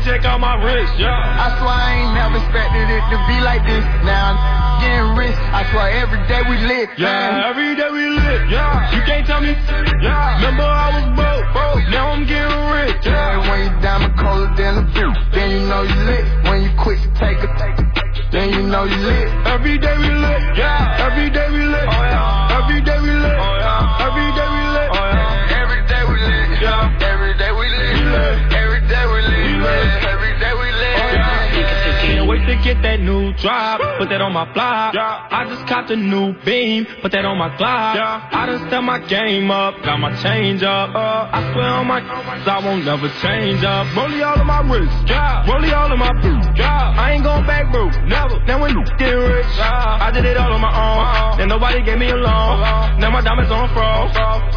check out my wrist, yeah. I swear I ain't never expected it to be like this. Now I'm getting rich. I swear every day we lit. Yeah, every day we lit, yeah. You can't tell me, yeah. Remember I was broke, now I'm getting rich, yeah. When you diamond colder than a bill, then you know you lit. When you quit to take a, then you know you lit. Every day we lit, yeah. Every day we lit, oh yeah. Every day we lit, oh yeah. Every day we lit, oh yeah. Every day we lit, yeah. Every day we lit, every day we lit, every day we lit, oh yeah. Can't wait to get that new drop, put that on my block. Yeah. I just copped a new beam, put that on my Glock. Yeah. I done step my game up, got my change up. I swear on my I won't never change up. Rollie all of my wrists, yeah. Rollie all of my boots, yeah. I ain't going back, bro, never. Now when you get rich, yeah. I did it all on my own. Then nobody gave me a loan. Now my diamonds on froze.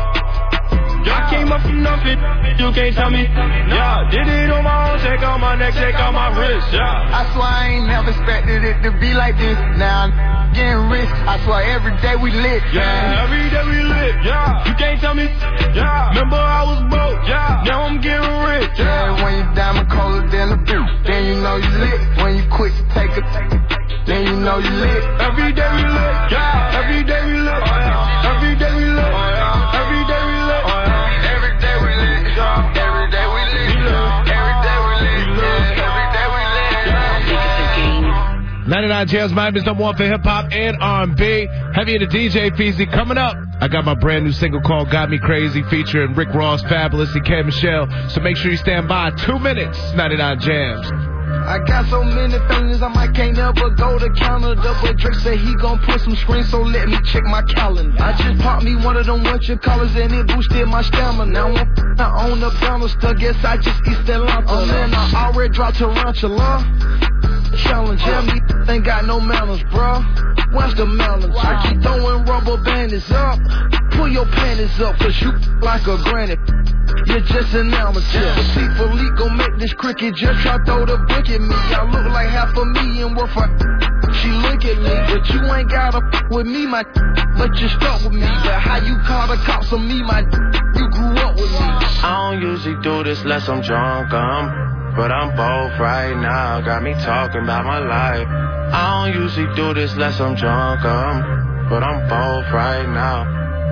I came up from nothing, you can't tell me. Yeah, did it on my own, check out my neck, check out my wrist, yeah. I swear I ain't never expected it to be like this. Now I'm getting rich, I swear every day we lit. Yeah, every day we lit, yeah. You can't tell me, yeah. Remember I was broke, yeah. Now I'm getting rich, yeah. When you diamond colder than a bill, then you know you lit. When you quit to take a, then you know you lit. Every day we lit, yeah. Every day we lit, oh yeah. Every day we lit, oh yeah. Every day we lit, oh yeah. Every day we lit, yeah. Every day we lit, yeah. Every day we lit, yeah. Every day we lit, yeah. 99 Jams, Miami's #1 for hip hop and R&B. Heavy to DJ Feezy coming up. I got my brand new single called Got Me Crazy featuring Rick Ross, Fabulous, and K. Michelle. So make sure you stand by. 2 minutes, 99 Jams. I got so many feelings, I might can't never go to Canada. But Drake said he gon' put some screens, so let me check my calendar. I just popped me one of them winter colors and it boosted my stamina. Now I'm on the banister, guess I just eat Stellantis. Oh man, I already dropped Tarantula. Challenge, yeah, me ain't got no manners, bruh. Where's the manners? I keep throwing rubber bandits up. Pull your panties up, cause you like a granny. You're just an amateur. People gon' make this cricket just try throw the book at me. I look like $500,000 worth of. She look at me, but you ain't gotta with me, my. But you stuck with me. But how you call the cops on me, my? You grew up with me. I don't usually do this unless I'm drunk, but I'm both right now. Got me talking about my life. I don't usually do this unless I'm drunk, but I'm both right now.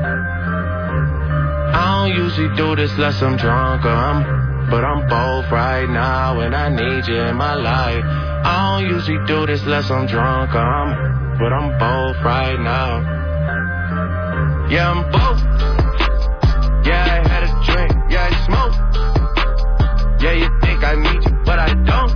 I don't usually do this unless I'm drunk, but I'm both right now and I need you in my life. I don't usually do this unless I'm drunk, but I'm both right now. Yeah, I'm both. Yeah, I had a drink, yeah, I smoke. Yeah, you think I need you, but I don't.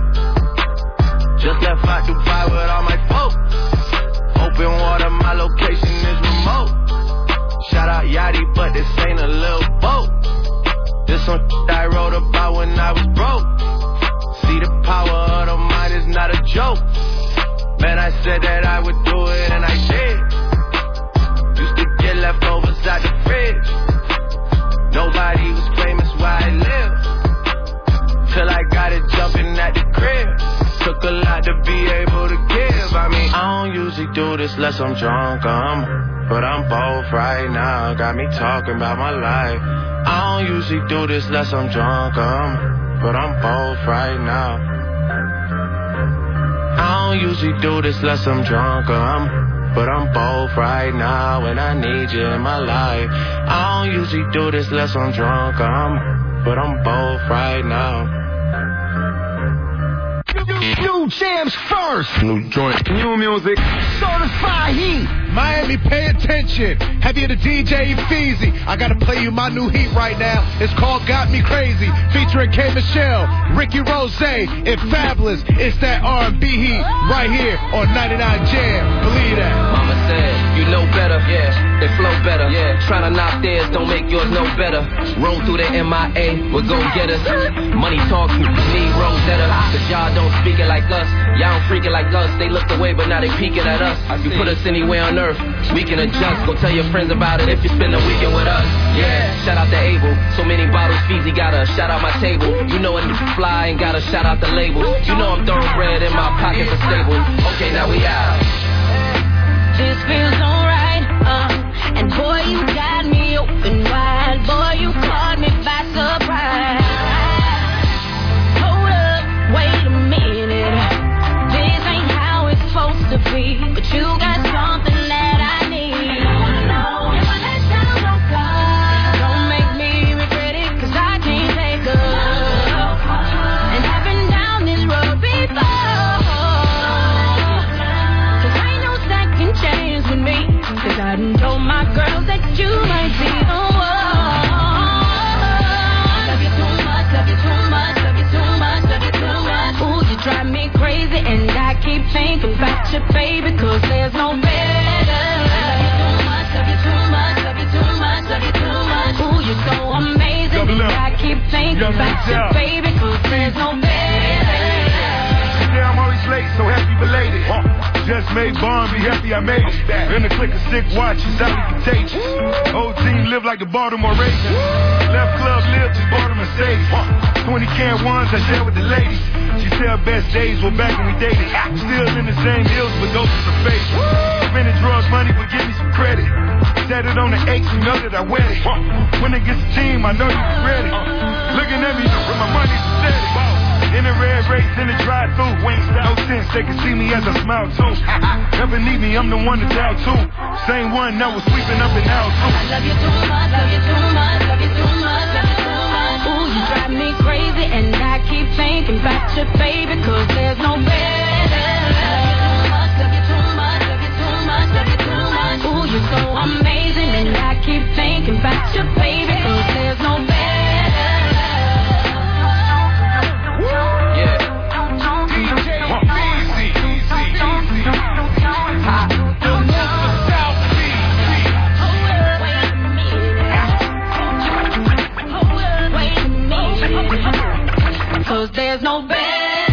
Just left out Dubai with all my folks. Open water, my location is remote. Shout out Yachty, but this ain't a little boat. This one I wrote about when I was broke. See, the power of the mind is not a joke. Man, I said that I would do it and I did. Used to get leftovers out the fridge. Nobody was famous where I live. Till I got it jumping at the crib. Took a lot to be able to give. I mean, I don't usually do this unless I'm drunk, but I'm both right now. Got me talking about my life. I don't usually do this unless I'm drunk, but I'm both right now. I don't usually do this unless I'm drunk, but I'm both right now and I need you in my life. I don't usually do this unless I'm drunk, but I'm both right now. New jams first. New joint. New music. Certified heat. Miami, pay attention. Heavy to DJ Feezy. I gotta play you my new heat right now. It's called Got Me Crazy, featuring K. Michelle, Ricky Rose, and Fabulous. It's that R&B heat right here on 99 Jam. Believe that. Mama said, you know better, yeah. They flow better, yeah. Tryna knock theirs, don't make yours no better. Roll through the MIA, we'll go get us. Money talk, need Rosetta. Cause y'all don't speak it like us. Y'all don't freak it like us. They looked away, but now they peeking at us. You put us anywhere on earth, we can adjust. Go tell your friends about it if you spend a weekend with us. Yeah, shout out to Abel. So many bottles, Feezy got a shout out my table. You know a new fly and got a shout out the label. You know I'm throwing bread in my pockets are stable. Okay, now we out. This feels alright, and boy, you got me open wide. Boy, you caught me by surprise. Hold up, back your baby, cause there's no better. Love you too much, love you too much, love you too much, love you too much. Ooh, you're so amazing, and I keep thinking back your baby, cause there's no better. Yeah, I'm always late, so happy belated. Just made Bond, be happy I made it. In the click of sick watches, highly contagious. Old team live like the Baltimore Ravens. Left club live, just bought a Mercedes. 20 can ones I share with the ladies. She said her best days were back when we dated. Still in the same hills, but those are the face. Spending drugs, money, but give me some credit. Set it on the 8, you know that I wet it. When it gets a team, I know you be ready. Looking at me with my money's steady. In the red race, in the drive-thru. No sense, they can see me as I smile too. Never need me, I'm the one to dial too. Same one that was sweeping up and out too. I love you too much, love you too much, love you too much, love you too much. Ooh, you drive me crazy, and I keep thinking back to baby, cause there's no better. Love you too much, love you too much, love you too much. Ooh, you're so amazing, and I keep thinking back to baby, cause there's no better. Cause there's no better.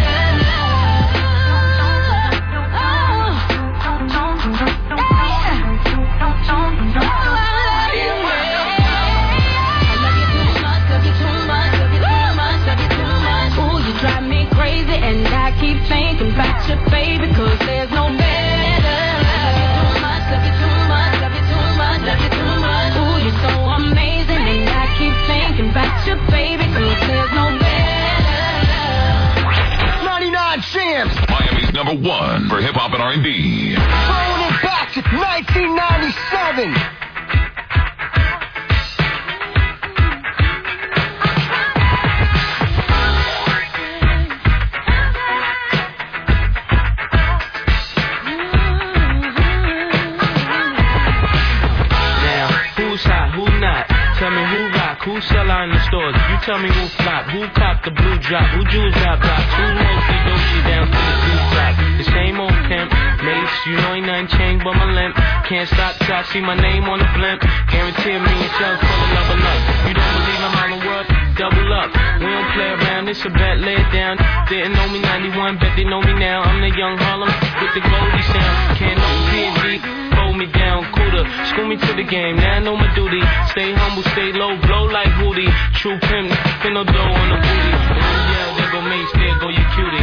Drive me crazy, and I keep thinking back to baby, cause there's no better. Love you too much, love you too much, love you too much, love you too much. Ooh, you're so amazing, and I keep thinking back to baby, cause there's no better. 99 Champs, Miami's #1 for hip hop and R&B. throwing it back to 1997. Tell me who rock, who sell out in the stores. You tell me who flop, who cop the blue drop, who jewels got blocks, who mostly doji down to the blue drop. The same old pimp, mace, you know ain't nothing changed but my limp. Can't stop till I see my name on the blimp. Guarantee me and shells full of level up. You don't believe I'm on the world? Double up. We don't play around, it's a bet, lay it down. Didn't know me 91, bet they know me now. I'm the young Harlem with the Goldie sound. Can't know P&D. Me down, cooler, school me to the game, now I know my duty. Stay humble, stay low, blow like Hootie. True pimp, spin no dough on the booty. Yeah, there go Mace, there go your cutie.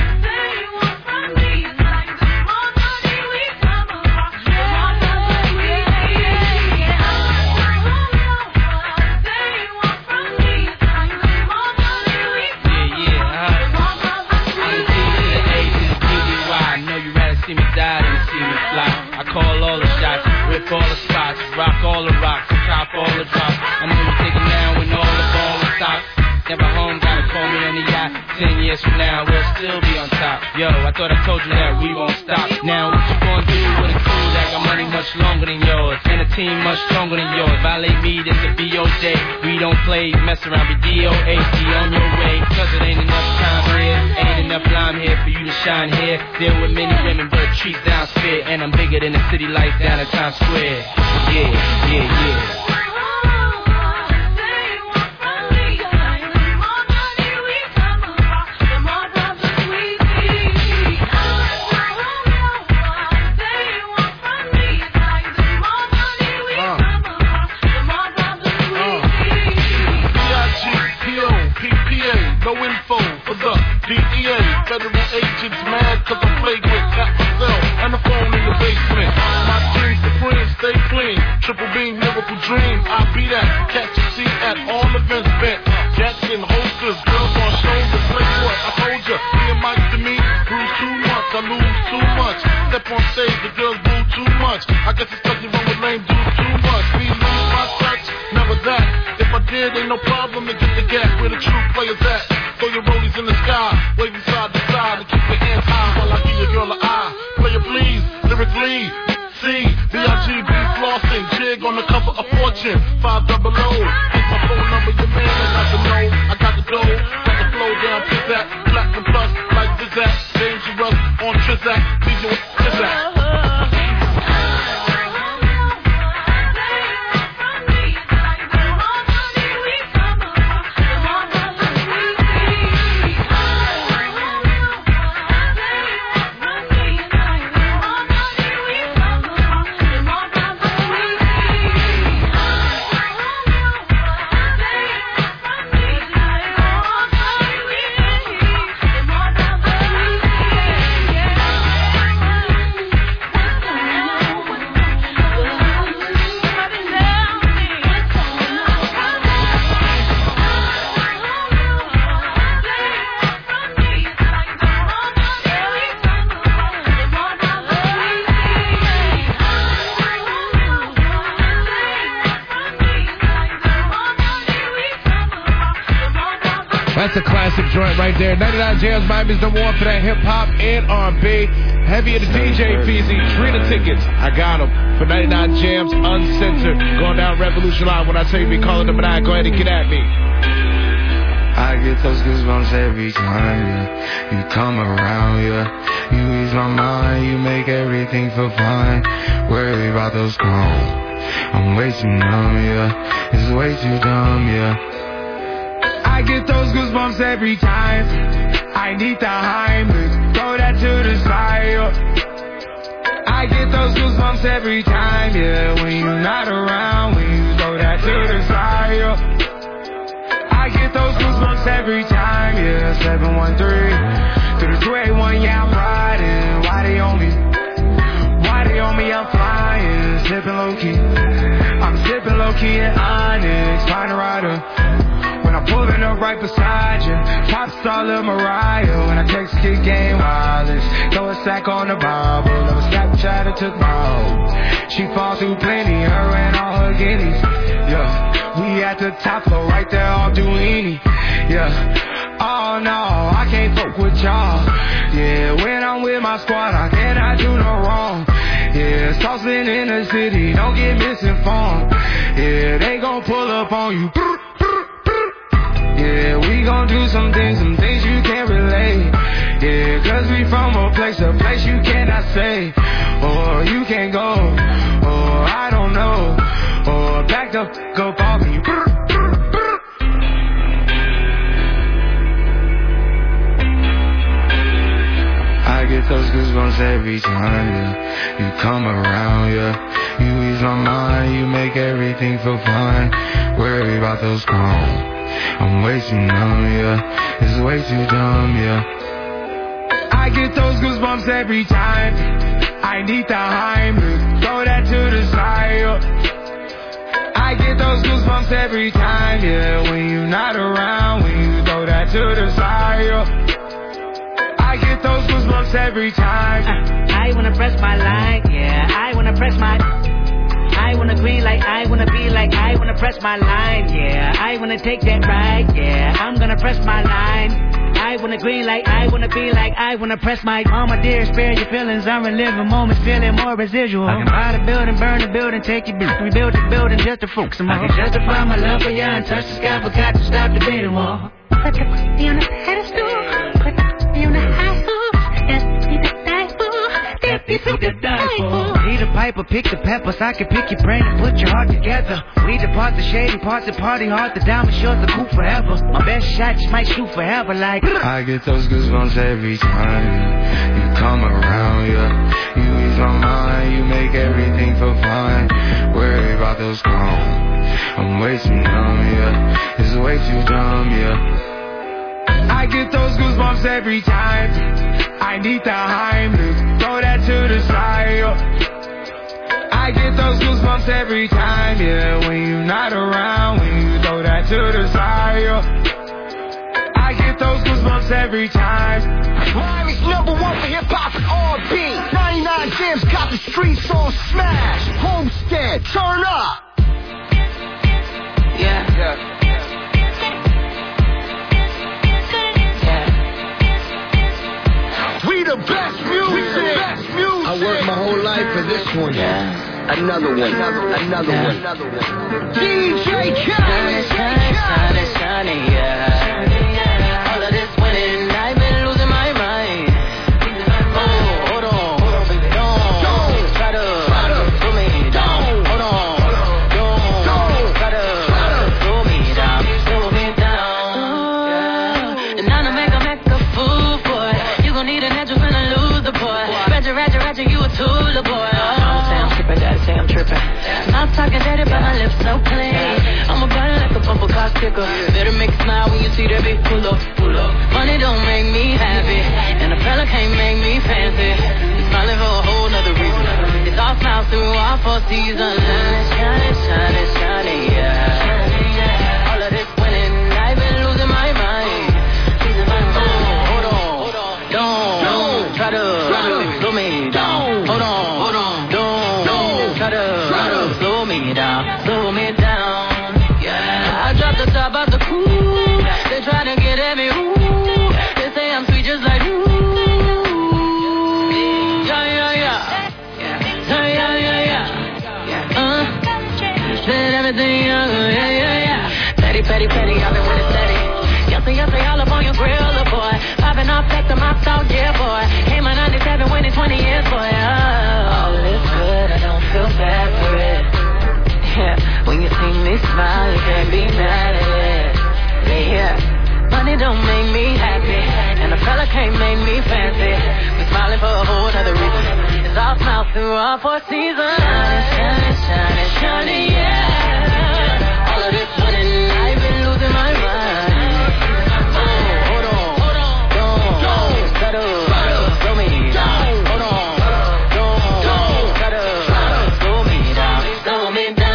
See me die than see me fly. I call all the shots, rip all the spots, rock all the rocks, chop all the drops. I know you taking down when all the ball is stopped. Never home, gotta call me on the yacht. 10 years from now, we'll still be on top. Yo, I thought I told you that we won't stop. Now what you gonna do with a crew that got money much longer than yours, and a team much stronger than yours? Violate me, this a BOJ. We don't play, mess around with DOAC on your way. Cause it ain't enough time here, ain't enough lime here for you to shine here. Deal with many women, but treat down spit. And I'm bigger than the city lights down in Times Square. Yeah, yeah, yeah. No info for the DEA. Federal agents mad cause I played with Cat myself and the phone in the basement. My team supreme, stay clean. Triple beam, miracle dream. I be that. Catch a seat at all events bent. Gats in holsters, girls on shoulders. Play what? I told ya. Me and Mike to me, bruise too much. I lose too much. Step on stage, the girls boo too much. I guess it's cause you run with lame dudes too much. Me lose my touch, never that. If I did, ain't no problem to get the gap where the true players at. Throw your rollies in the sky, waving side to side, and keep your hands high while I give your girl an eye. Player please, lyrically, C, B-I-G-B flossing, jig on the cover of Fortune, 500. It's my phone number, your man, I got the know, I got the dough, got the flow down, piss that, platinum plus, like Zizak, dangerous on Trizak, DJ Trizak. That's a classic joint right there. 99 Jams, Miami's number one for that hip-hop and R&B. Heavy in the DJ, Feezy. Trina tickets. I got them for 99 Jams, uncensored. Going down Revolution Line. When I tell you be calling them, go ahead and get at me. I get those goosebumps every time, yeah. You come around, yeah. You ease my mind, you make everything feel fine. Worry about those calls. I'm way too numb, yeah. It's way too dumb, yeah. I get those goosebumps every time. I need the Heimlich, throw that to the side, yeah. I get those goosebumps every time, yeah. When you're not around, when you throw that to the side, yeah. I get those goosebumps every time, yeah. 713 through the 281, yeah, I'm riding. Why they on me? Why they on me? I'm flying, sipping low key. I'm sipping low key in Onyx, find a rider. When I'm pulling up right beside you, pop star Lil Mariah. When I text Kid Game Wireless, throw a sack on the Bible. Never Snapchat and took my hoe. She falls through plenty, her and all her guineas. Yeah. We at the top floor, right there off Duini. Yeah. Oh no, I can't fuck with y'all. Yeah, when I'm with my squad, I cannot do no wrong. Yeah, saucing in the city, don't get misinformed. Yeah, they gon' pull up on you. Yeah, we gon' do some things you can't relate. Yeah, cause we from a place you cannot say. Or you can't go, or I don't know. Or back the f*** up off me. I get those goosebumps every time, yeah. You come around, yeah. You ease my mind, you make everything feel fine. Worry about those calls. I'm way too numb, yeah. It's way too dumb, yeah. I get those goosebumps every time. I need the Heimlich, throw that to the side, yeah. I get those goosebumps every time, yeah. When you're not around, when you throw that to the side, yeah. I get those goosebumps every time. I wanna press my line, yeah. I wanna press my. I wanna green like I wanna be like I wanna press my line, yeah. I wanna take that ride, yeah. I'm gonna press my line. I wanna green like I wanna be like I wanna press my. Mama dear, spare your feelings. I'm reliving moments, feeling more residual. I can buy the building, burn the building, take your bitch, rebuild the building just to focus some more. I can justify my love for you and touch the sky, but got to stop the beating wall. Put the pussy on the pedestal, put the pussy on the high hoops, that's be the die for, that be the die for. Need a pipe or pick the peppers, I can pick your brain and put your heart together. We depart the shady parts and party hard, the diamond shorts are cool forever. My best shot just might shoot forever like. I get those goosebumps every time, yeah. You come around, yeah. You ease my mind, you make everything feel fine. Worry about those calls. I'm way too numb, yeah. It's way too dumb, yeah. I get those goosebumps every time. I need the Heimlich, throw that to the side, yeah. I get those goosebumps every time, yeah. When you're not around, when you throw that to the side, yeah. I get those goosebumps every time. Miami's number one for hip-hop and R&B. 99 Jams got the streets on smash. Homestead, turn up. Yeah. We the best music. I worked my whole life for this one. Yeah. Another one. DJ Khaled. Shining, yeah. All of this winning, I've been losing my mind. Oh, hold on. Don't try to pull me down. Hold on. Don't try to pull me down. Yeah. And now to make a fool, boy. You gon' need an angel finna lose the boy. Roger, you a tool, boy. Say I'm trippin', daddy say I'm trippin'. Not talking dirty, but my lips so clean. I'm a burn like a bumper car sticker. Better make a smile when you see that big pull up. Money don't make me happy, and a fella can't make me fancy. I'm smiling for a whole nother reason. It's all smiles through all 4 seasons. Shining, yeah. All of this winning, I've been losing my mind. Hold on. Don't try to slow me down. Hold on. Don't try to slow me down. Yeah. I dropped the top of the coupe. They try to get it don't make me happy. And a fella can't make me fancy. We're smiling for a whole other reason. It's all smiles through all 4 seasons. Shining, shining, shining, yeah. All of this winning, I've been losing my mind. Oh, hold on, don't settle, slow me down. Hold on, don't settle, slow me down, slow me down.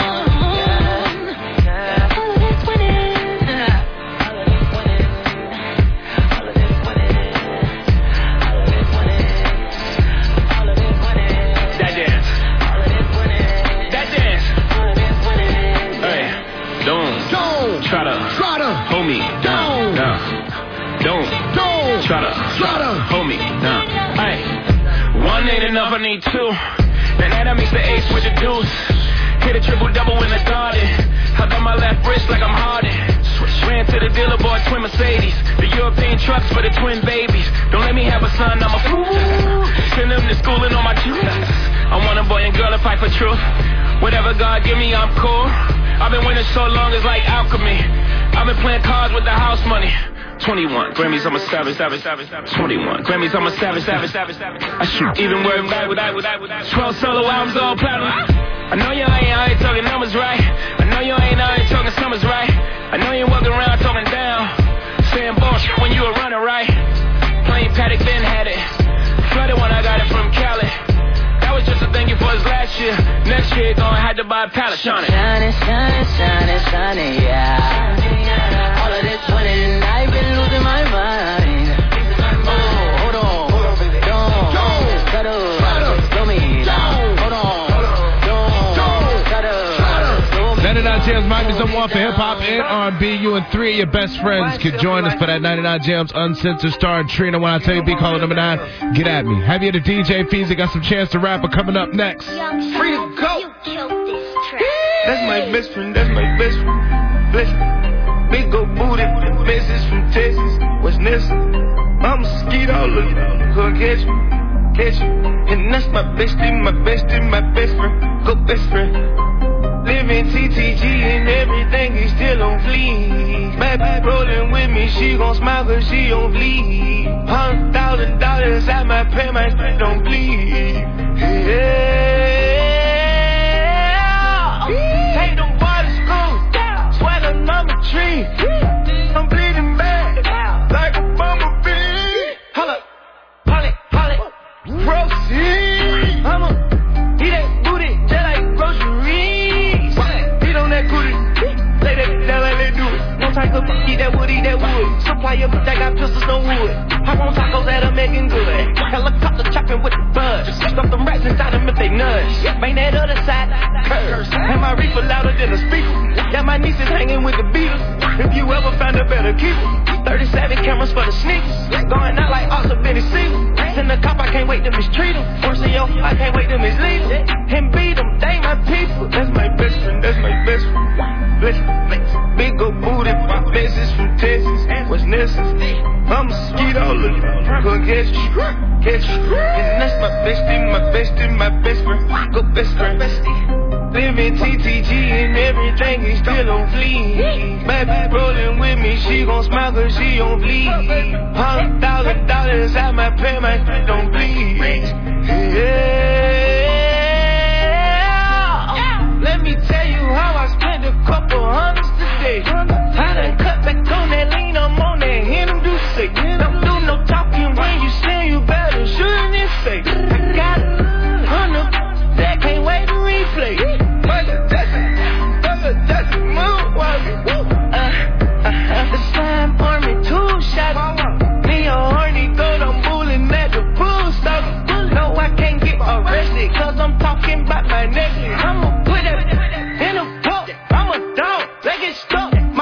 Try to hold me down. Don't try to hold me down. Ay, 1 ain't enough, I need 2. Then that makes the ace with the deuce. Hit a triple-double in the garden. I got my left wrist like I'm Harden. Ran to the dealer, bought twin Mercedes. The European trucks for the twin babies. Don't let me have a son, I'm a fool. Send them to school and on my juice. I want a boy and girl to fight for truth. Whatever God give me, I'm cool. I've been winning so long, it's like alchemy. I've been playing cards with the house money. 21 Grammys, I'm a savage. 21 Grammys, I'm a savage. I shoot even word back with 12 solo albums, all platinum. I know you ain't out here talking numbers right. I know you ain't out here talking summers right. I know you ain't walking around talking down, saying bullshit when you were running right. Plain Paddock Ben had it. Flooded when I got it from Cali. That was just a thank you for his last year. Next year, gonna have to buy a pallet. Shining, shining, shining, shining, yeah. All of this winning, I've been losing my mind. Oh, hold on, don't settle, slow me down. Hold on, don't settle, slow me down. 99 Jams might be someone for hip hop and R&B. You and 3 of your best friends could join us for that 99 Jams Uncensored starring Trina. When I tell you be caller number 9, get at me. Have you the DJ Feezy got some Chance the Rapper coming up next. Free to go. That's my best friend, that's my best friend. Listen, big old booty, message from Texas, what's next? I'm a skeeto, look, come catch me. And that's my bestie, my best friend, go best friend. Living TTG and everything is still on fleek. Baby rolling with me, she gon' smile cause she on bleed. $100,000 at my pay, my shit don't bleed. Yeah. Take them boys to school, sweat a number 3. I'm bleeding bad, like a bumblebee. Holla, proceed. I'ma eat that booty just like groceries. Eat on that cootie, lay that down like they do it. No type of eat that wood. Supplier, but that got pistols, no wood. Hop on tacos that are making good. Helicopter chopping with the buzz. Stuff them rats inside them if they nudge. Bang that other side, curse. And my reefer louder than a speaker. Yeah, my niece is hanging with the Beatles. If you ever find a better keeper. 37 cameras for the sneakers. Going out like Oscar Benny Siegel. Send the cop, I can't wait to mistreat him. Forcing yo, I can't wait to mislead him. And beat them, they my people. That's my best friend, that's my best friend. Listen, big old booty, message from Texas. What's next? I'm a skeeto, look, come catch you. And that's my bestie, my best friend. Go best friend. Living TTG and everything is still on fleek. Baby rolling with me, she gon' smile cause she on bleed. $100,000 at my pay, my shit don't bleed. Yeah. Let me tell you how I spent a couple hundreds today. I done cut back on that lean, I'm on that hand, I'm do sick. Don't do no talking when you say you better shouldn't it say. I got 100 that can't wait to replay. The slime army, 2 shots. Me a horny goat, I'm bullying at the pool stop. No, I can't get arrested, cause I'm talking about my necklace. I'ma put it in a boat, I'm a dog, they get stuck.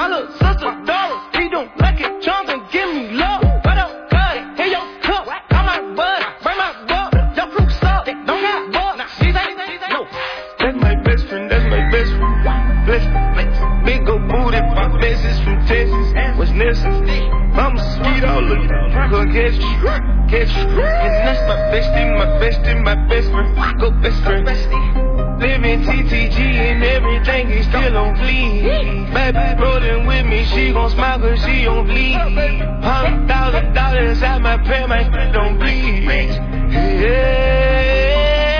Go get you. And that's my bestie, my best friend. Go best friend. Living TTG and everything is still on bleed. Baby rolling with me, she gon' smile cause she on bleed. $100,000 at my pay, my don't bleed. Yeah.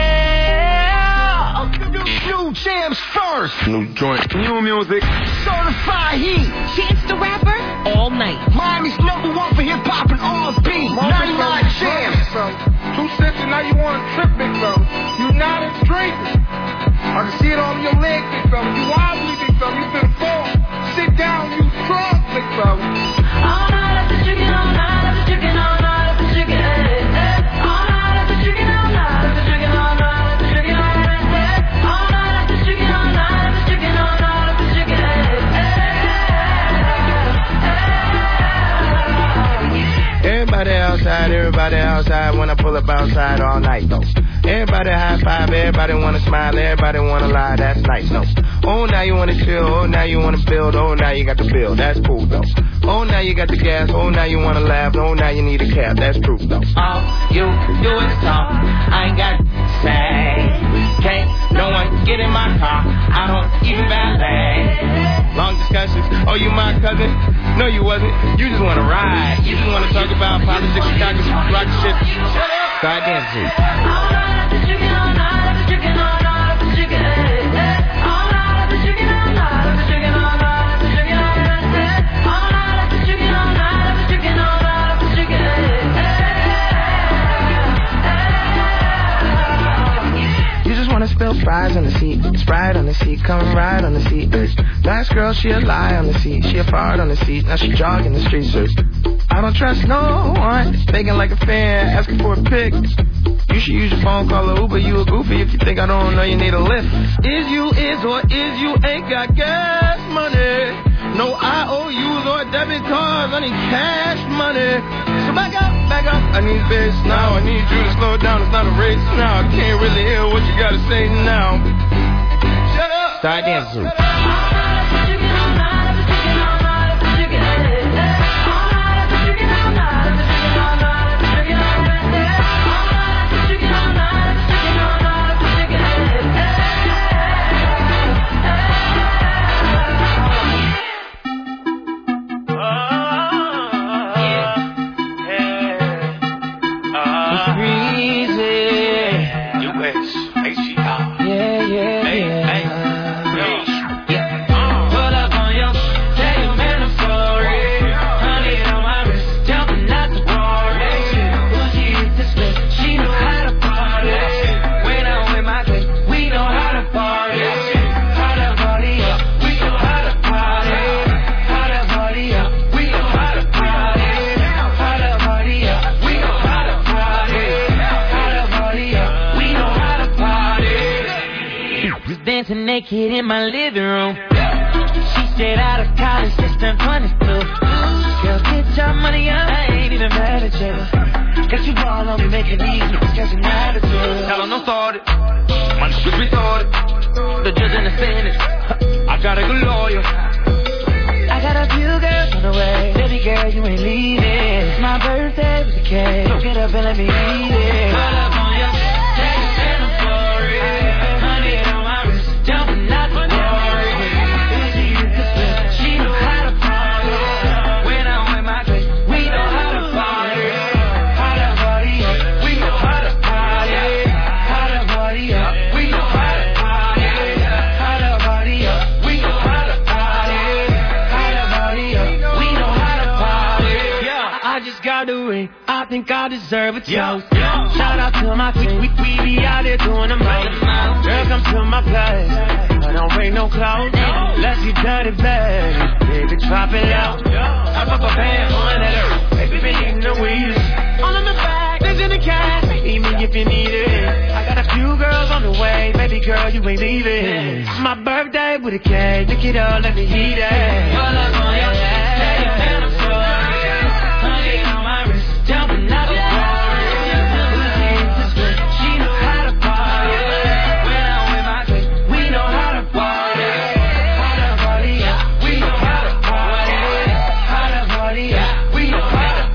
New jams first. New joint, new music. Certified heat. Chance the Rapper, all night. Miami's #1 for hip hop and R&B. 99 jams. 2 cents and now you want to trip, big fella. You not a drinker. I can see it all in your leg, big fella. You wobbly, big fella. You finna fall. Sit down, you drunk, big fella. All night after chicken, all night after chicken, all night after chicken. All night after chicken, all night after chicken, all night after chicken, all night after chicken, all night after chicken, all night after chicken. Everybody outside when I pull up outside all night though. Everybody high five, everybody wanna smile, everybody wanna lie, that's nice, no. Oh, now you wanna chill, oh, now you wanna build, oh, now you got the bill, that's cool though. Oh, now you got the gas, oh, now you wanna laugh, oh, now you need a cab, that's proof though. All you do is talk, I ain't got to say. Can't no one get in my car, I don't even valet. Long discussions, oh, you my cousin? No, you wasn't, you just wanna ride. You just wanna talk about politics, Chicago, rock shit. Goddamn shit. Spill fries on the seat, Sprite on the seat, come ride on the seat. Nice girl, she a lie on the seat, she a fart on the seat, now she jogging the streets. I don't trust no one, faking like a fan, asking for a pic. You should use your phone, call a Uber, you a goofy if you think I don't know you need a lift. Is you or is you ain't got gas money? No IOUs or debit cards, I need cash money. So back up, I need this now. I need you to slow down, it's not a race now. I can't really hear what you gotta say now. Shut up. Start dancing. Dancing naked in my living room. She straight out of college, just turned 22. Girl, get your money up, I ain't even mad at you. Cause you all on me making these niggas catch an attitude. Tell them don't start it, money should be started. The judge and the sentence, I got a good lawyer. I got a few girls on the way, baby girl, you ain't leaving. It's my birthday with the cake, so get up and let me eat it. Pull up on your I think I deserve a toast. Shout out to my team, we be out there doing the most. Girl, come to my place, I don't bring no clothes. Let's get dirty, baby, baby, drop it out. I pop a band on that earth, baby, been eating the weed. All in the bag, there's in the cash, eat me if you need it. I got a few girls on the way, baby girl, you ain't leaving. It's my birthday with a cake, look it up, let me eat it. Pull up on your jumping out the bar. She know how to party. When I'm with my clique, we know how to party. How to party, yeah. We know how to party. How to party, yeah. We know how to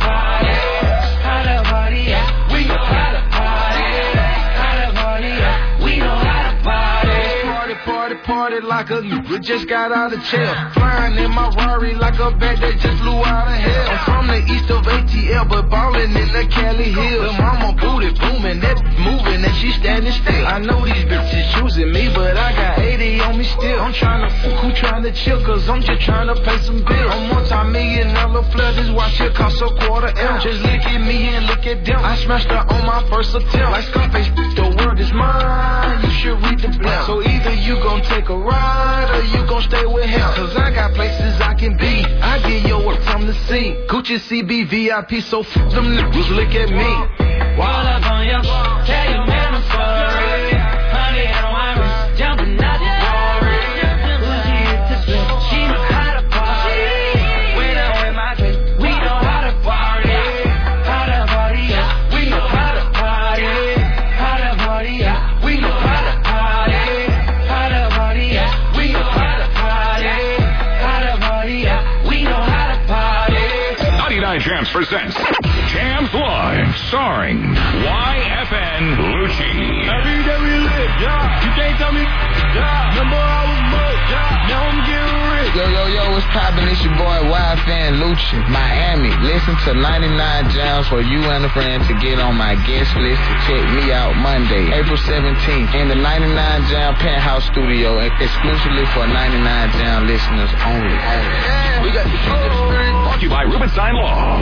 like a who just got out of jail. Flying in my Rari like a bat that just flew out of hell. I'm from the east of ATL, but ballin' in the Cali Hills. The mama booty booming, that moving and she standing still. I know these bitches choosing me, but I got 80 on me still. I'm tryna fuck, who tryna chill, cause I'm just tryna pay some bills. I'm multi-million-dollar flood, this watch here cost a $250,000. Just look at me and look at them. I smashed her on my first attempt. Like Scarface, the world is mine. You should read the plan. So either you gon' take a ride or you gon' stay with him. Cause I got places I can be. I get your work from the sea. Gucci CB VIP, so f them niggas, look at me. Wall up on your wall, tell your man I'm sorry. Honey, on my wrist, jumping out the glory. Gucci is the slip, she know how to party. When I'm with my bitch, we know how to party. How to party, yeah. We know how to party. How to party, yeah. We know how to party. How to party, yeah. We know how to party. How to party, yeah. We know how to party. 99 Jams presents Jams Live, starring YFN Lucci. Every day we live, yeah. You can't tell me, yeah. Remember I was broke, yeah. Now I'm getting rich. Yo, what's poppin'? It's your boy YFN Lucci, Miami. Listen to 99 Jams for you and a friend to get on my guest list to check me out Monday, April 17th in the 99 Jam Penthouse Studio, exclusively for 99 Jam listeners only. We got Brought to you by Rubenstein Law,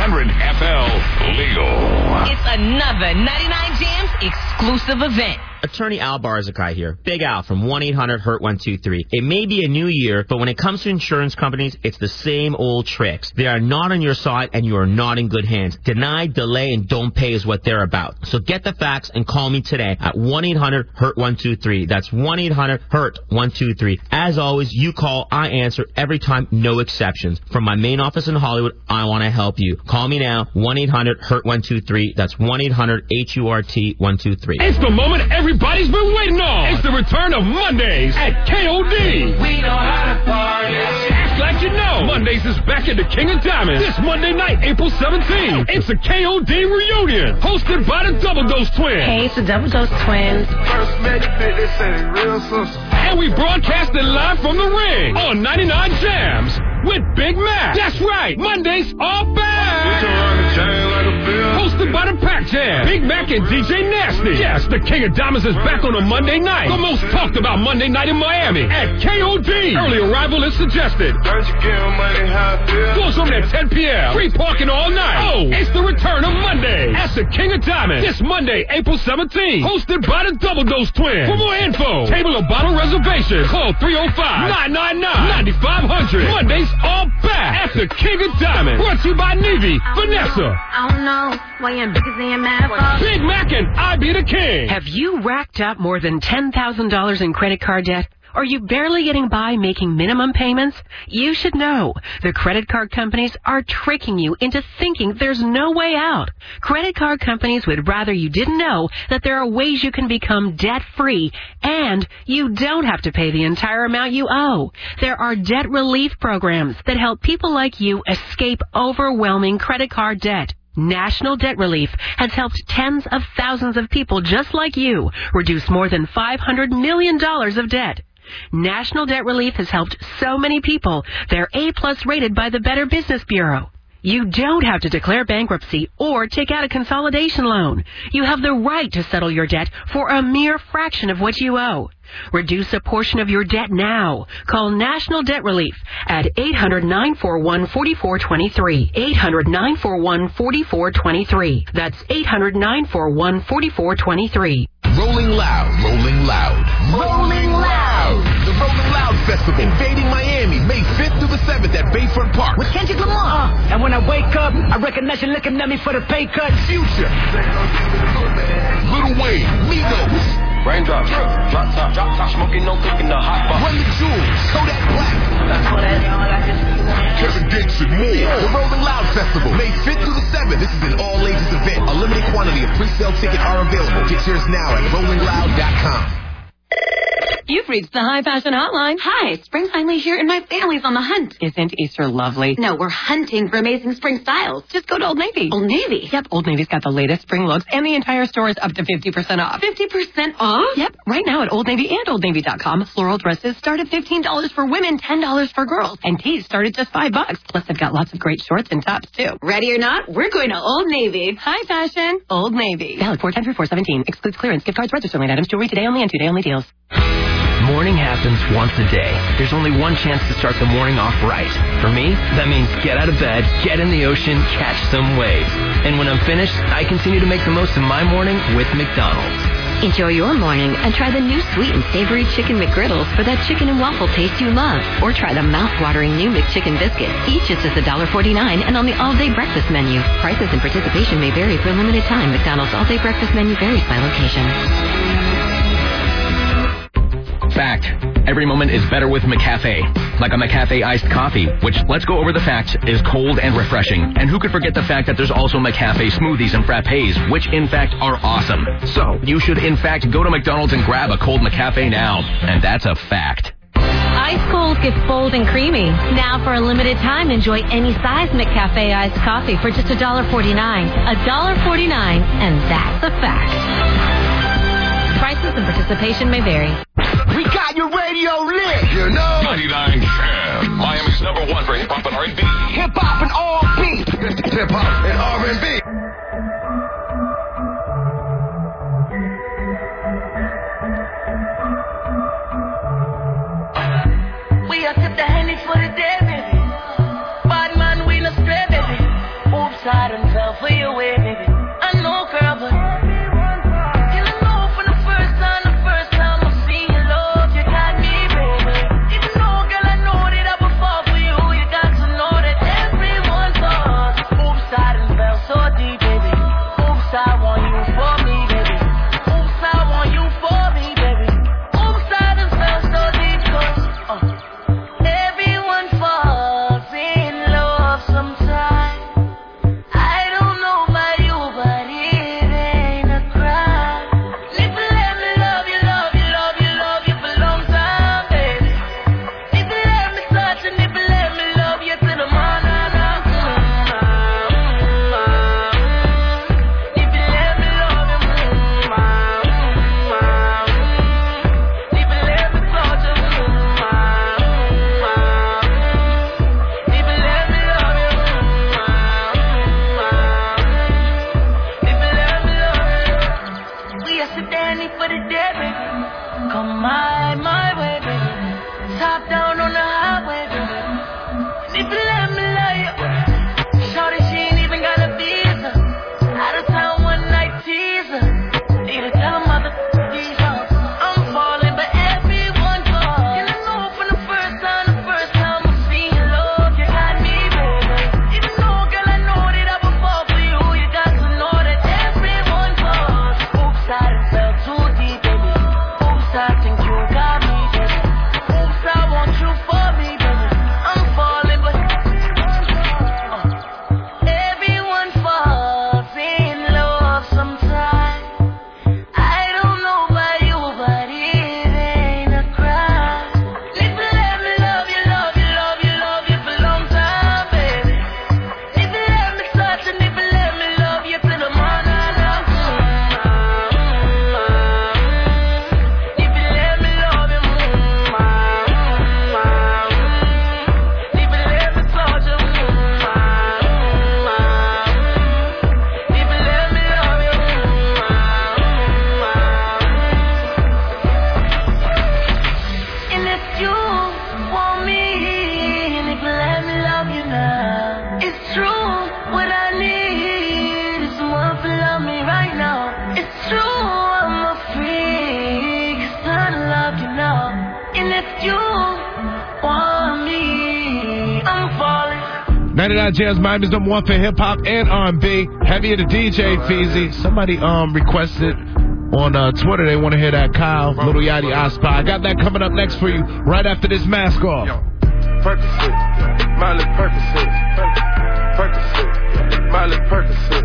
1-800-FL-LEGAL. It's another 99 Jams exclusive event. Attorney Al Barzakai here. Big Al from 1-800-HURT-123. It may be a new year, but when it comes to insurance companies, it's the same old tricks. They are not on your side, and you are not in good hands. Deny, delay, and don't pay is what they're about. So get the facts and call me today at 1-800-HURT-123. That's 1-800-HURT-123. As always, you call, I answer every time, no exceptions. From my main office in Hollywood, I want to help you. Call me now, 1-800-HURT-123. That's 1-800-HURT-123. It's the moment everybody's been waiting on. It's the return of Mondays at KOD. We know how to party. Act like you know. Mondays is back at the King of Diamonds this Monday night, April 17th. It's a KOD reunion hosted by the Double Dose Twins. Hey, it's the Double Dose Twins. First met they said it real sister. And we broadcast it live from the ring on 99 Jams with Big Mac. That's right, Mondays are back. Hosted by the Pac Jam, Big Mac and DJ Nasty. Yes, the King of Diamonds is back on a Monday night. The most talked about Monday night in Miami at KOD. Early arrival is suggested. Doors open at 10 p.m. Free parking all night. Oh, it's the return of Monday at the King of Diamonds this Monday, April 17th. Hosted by the Double Dose Twins. For more info, table or bottle reservations, call 305-999-9500. Mondays are back at the King of Diamonds. Brought to you by Nevi, Vanessa. I don't know why you're bigger than your man. Big Mac and I Be the King. Have you racked up more than $10,000 in credit card debt? Are you barely getting by making minimum payments? You should know. The credit card companies are tricking you into thinking there's no way out. Credit card companies would rather you didn't know that there are ways you can become debt-free, and you don't have to pay the entire amount you owe. There are debt relief programs that help people like you escape overwhelming credit card debt. National Debt Relief has helped tens of thousands of people just like you reduce more than $500 million of debt. National Debt Relief has helped so many people, they're A+ rated by the Better Business Bureau. You don't have to declare bankruptcy or take out a consolidation loan. You have the right to settle your debt for a mere fraction of what you owe. Reduce a portion of your debt now. Call National Debt Relief at 800-941-4423. 800-941-4423. That's 800-941-4423. Rolling Loud, Rolling Loud. Rolling Loud! The Rolling Loud Festival invading Miami, May 5th through the 7th at Bayfront Park. With Kendrick Lamar. And when I wake up, I recognize you looking at me for the pay cut. Future. Lil Wayne, Migos. Raindrops, drop top, smoking, no cooking, the hot box. Run the Jewels, Kodak Black. That's what I like to see. Kevin Gates and more. The Rolling Loud Festival, May 5th through the 7th. This is an all-ages event. A limited quantity of pre-sale tickets are available. Get yours now at rollingloud.com. You've reached the High Fashion Hotline. Hi, spring finally here and my family's on the hunt. Isn't Easter lovely? No, we're hunting for amazing spring styles. Just go to Old Navy. Old Navy? Yep, Old Navy's got the latest spring looks, and the entire store is up to 50% off. 50% off? Yep, right now at Old Navy and OldNavy.com, floral dresses start at $15 for women, $10 for girls, and tees start at just $5. Plus, they've got lots of great shorts and tops, too. Ready or not, we're going to Old Navy. High fashion, Old Navy. Valid 4/10 through 4/17. Excludes clearance, gift cards, register line items, jewelry today only, and 2-day only deals. Morning happens once a day. There's only one chance to start the morning off right. For me, that means get out of bed, get in the ocean, catch some waves. And when I'm finished, I continue to make the most of my morning with McDonald's. Enjoy your morning and try the new sweet and savory chicken McGriddles for that chicken and waffle taste you love. Or try the mouth-watering new McChicken biscuit. Each is just $1.49 and on the all-day breakfast menu. Prices and participation may vary for a limited time. McDonald's all-day breakfast menu varies by location. Fact. Every moment is better with McCafe. Like a McCafe iced coffee, which, let's go over the facts, is cold and refreshing. And who could forget the fact that there's also McCafe smoothies and frappes, which in fact are awesome. So, you should in fact go to McDonald's and grab a cold McCafe now. And that's a fact. Ice cold gets bold and creamy. Now for a limited time, enjoy any size McCafe iced coffee for just $1.49. $1.49, and that's a fact. Prices and participation may vary. We got your radio lit, you know. 99 Jam, Miami's #1 for hip-hop and R&B. Hip-hop and R&B. Hip-hop and R&B. We are sip the Henny for the day, baby. Bad man, we no stray, baby. Oops, I done fell for your way, baby. I know, girl, but Jams, Miami's #1 for hip-hop and R&B. Heavy to DJ, Feezy. Somebody requested on Twitter they want to hear that Kyle, Little Yachty, I Spy. I got that coming up next for you right after this mask off. Percocet, Miley Percocet, Percocet, Miley Percocet,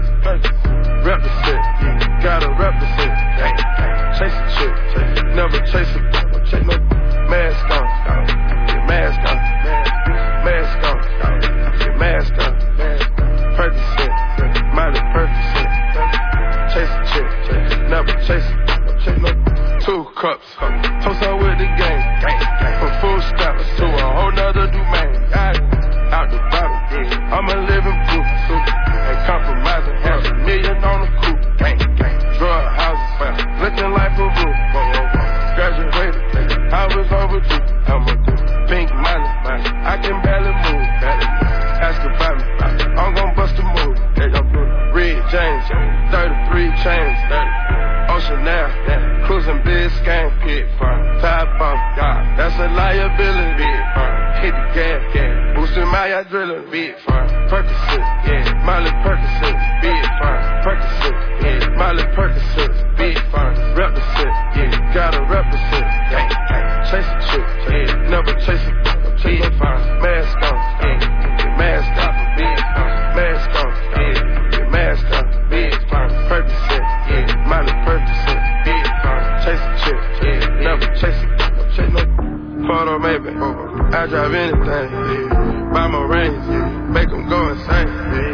represent, gotta represent, chase a chick, never chase a Check no mask on, get mask on, mask on, get mask on. Percocet, Miley Percocet. Chase a chick, never chase it. Check no 2 cups, toast out with the game. From full stop to a whole nother domain. Out the bottle, I'm a living proof. Ain't compromising, half $1 million on the coupe. Drug houses, looking like a roof. Graduated, I was overdue. I'm a pink money, I can barely move. Ask about me, I'm gon' bust a move. Red James, 33 chains, Ocean Air, cruising Biscayne, pit farm, top bomb, that's a liability. Hit the gas, boosting my adrenaline, big farm, Percocet, Miley Percocet, big farm, Percocet, Miley Percocet, big farm, represent, gotta represent, chase a chick, never chase a big farm, mask on, mask on, big farm, mask on, mask on, big farm, Percocet, Miley Percocet, big farm, chase a chick, never chase a photo maybe, I drive anything, buy my rings, make them go insane.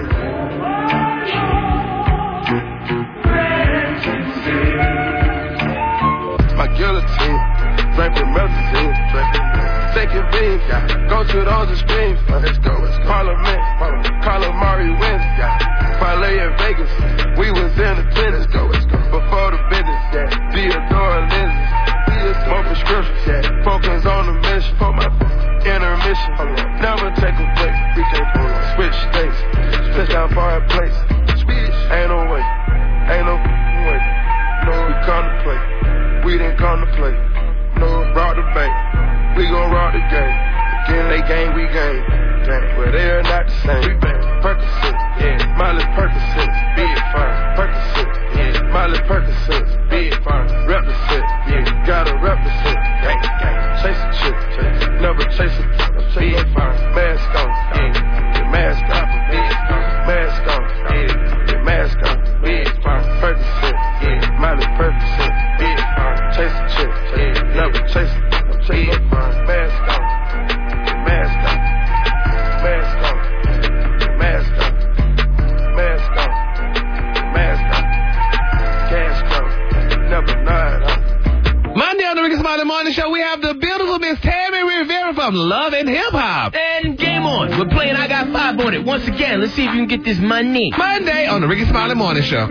My guillotine, draping melazine, second beam, go to those extremes. Let's go. Parliament, Calamari wins, parlay in Vegas, we was in the tennis. Before the business, Theodore lenses, more prescriptions, focus on the mission, for my intermission, never take a break, we can't switch states, switch down foreign place, ain't no way, no, we come to play, we didn't come to play, no, rock the bank, we gon' rock the game, again they game, we game, but they're not the same, Percocet, Miley Percocet, big fine, Percocet, Miley Percocet, big fine, represent, gotta represent, chase a chick, never chase a big fine, mask on, get mask on, mask on, get mask on, big fine, Percocet, Miley Percocet, big fine, chase a chick, never chase a big fine, mask on, get mask on, mask on, mask on, mask on, mask on, cash flow, never nod on. Monday on the Ricky Smiley Morning Show, we have the beautiful Miss Tammy Rivera from Love and Hip Hop. And game on. We're playing I Got 5 on it. Once again, let's see if you can get this money. Monday on the Ricky Smiley Morning Show.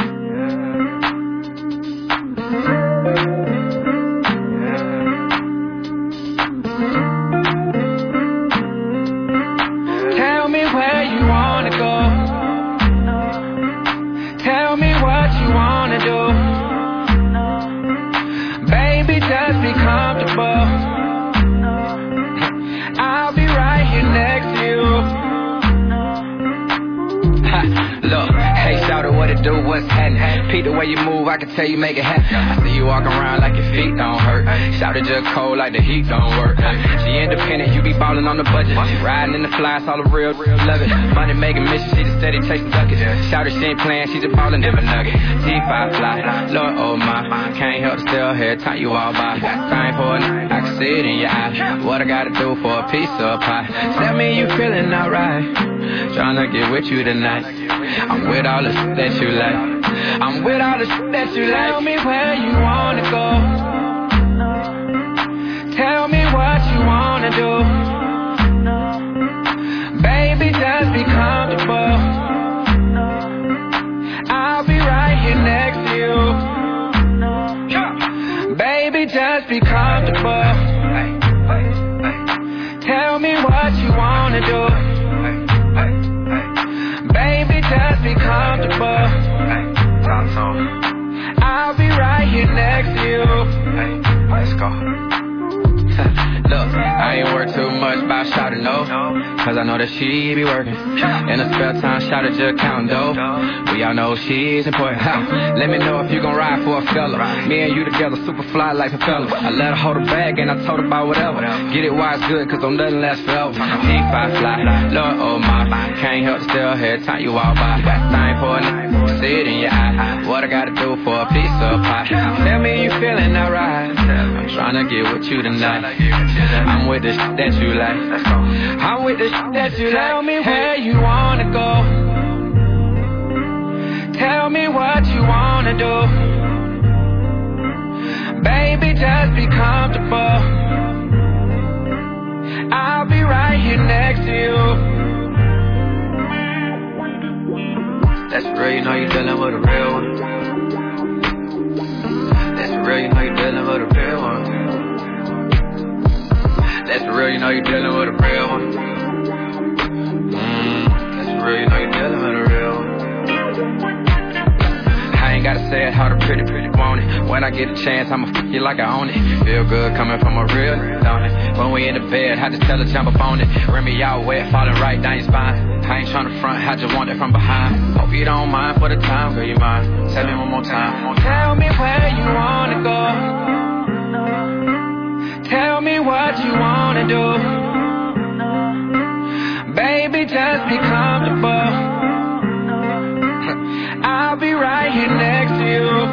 Tell me where you wanna go. Tell me what you wanna do. Baby, just be comfortable. I'll be right here next to you. Look, hey, shout out what it do, what's happening? Pete, the way you move, I can tell you make it happen. I see you walking around like your feet don't hurt. Shout it just cold like the heat don't work. She independent, you be ballin' on the budget. She riding in the fly, it's all the real, love it. Money making mission, she just steady chasing duckets. Shout it, she ain't playing, she just ballin' never nugget. G5 fly, Lord, oh my, can't help to still here, time you all by. Time for a night, I can see it in your eyes. What I gotta do for a piece of pie? Tell me you feeling alright. Tryna get with you tonight. I'm with all the shit that you like. I'm with all the shit that you like. Tell me where you wanna go. Tell me what you wanna do. Baby, just be comfortable. I'll be right here next to you. Baby, just be comfortable. Tell me what you wanna do. Baby, just be comfortable. I'll be right here next to you. Let's go. Look, I ain't work too much about shouting no, cause I know that she be working. In the spare time, shout it just counting dough. We all know she's important. Let me know if you gon' ride for a fella. Me and you together, super fly like a fella. I let her hold her bag and I told her about whatever. Get it while it's good, cause don't nothing last forever. G5 fly, Lord, oh my, can't help to still hear time you all by. Time for a night, see it in your eye. What I gotta do for a piece of pie? Tell me you feeling alright. Tryna get with you tonight. I'm with the shit that you like. I'm with the shit that you like. Tell me where you wanna go. Tell me what you wanna do. Baby, just be comfortable. I'll be right here next to you. That's real, you know you're dealing with a real one. That's real, you know you're dealing with a real one. That's real, you know you're dealing with a real one. That's real, you know you're dealing with a real one. I ain't gotta say it how the pretty want it. When I get a chance, I'ma f*** you like I own it. Feel good coming from a real, don't it? When we in the bed, I just tell her jump up on it. Rim me out wet, falling right down your spine. I ain't tryna front, I just want it from behind. Hope you don't mind for the time, girl, you mind. Tell me one more time. Tell me where you wanna go. Tell me what you wanna do. Baby, just be comfortable. I'll be right here next to you.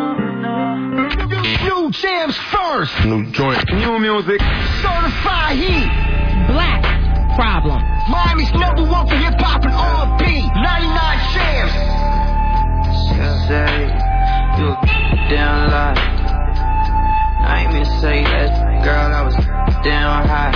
New jams first. New joint. New music. Certified heat. Black Problem. Miami's #1 for hip hop and R&B. 99 jams. Say you a down lot. I ain't mean to say that, girl. I was down high.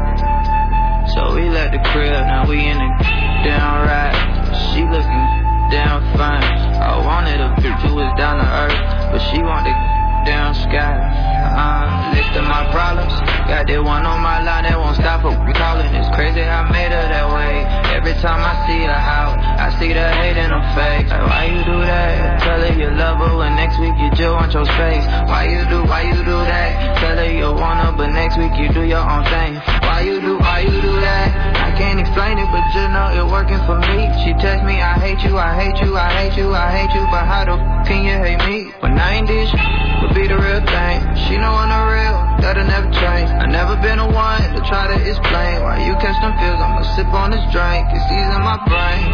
So we left the crib, now we in the down ride. She looking down fine. I wanted a bitch who was down to earth, but she wanted down sky. List of my problems. Got that one on my line that won't stop her calling. It's crazy I made her that way. Every time I see her out, I see the hate in her face. Like, why you do that? Tell her you love her when next week you just want your space. Why you do that? Tell her you want her, but next week you do your own thing. Why you do that? I can't explain it, but just know it working for me. She text me, I hate you, I hate you, I hate you, I hate you, but how the f can you hate me? When I ain't this would be the real thing. She know I'm the real, that'll never change. I never been the one to try to explain why you catch them feels. I'ma sip on this drink, it's easing my brain.